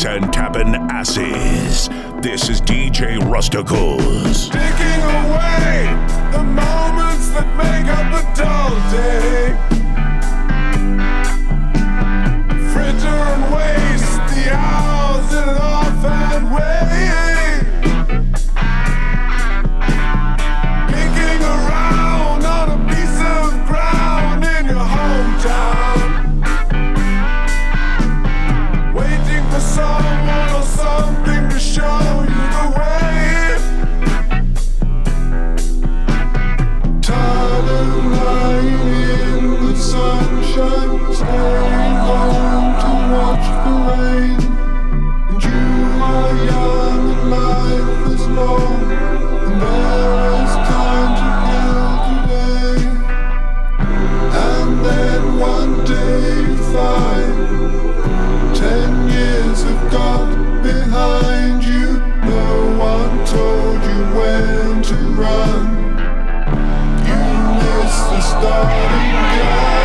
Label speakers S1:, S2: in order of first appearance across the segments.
S1: beats and tapping asses. This is DJ Rusticles.
S2: Taking away the moments that make up a dull day. Fritter and waste the hours in an offhand way. Picking around on a piece of ground in your hometown. Waiting for someone or something to show you the way. Tired of lying in the sunshine, staying home to watch the rain. And you are young and life is long, and there is time to kill today. And then one day you find 10 years have gone behind you. No one told you when to run. You missed the starting gun.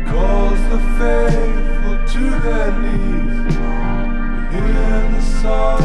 S3: Faithful to their knees, hear the song.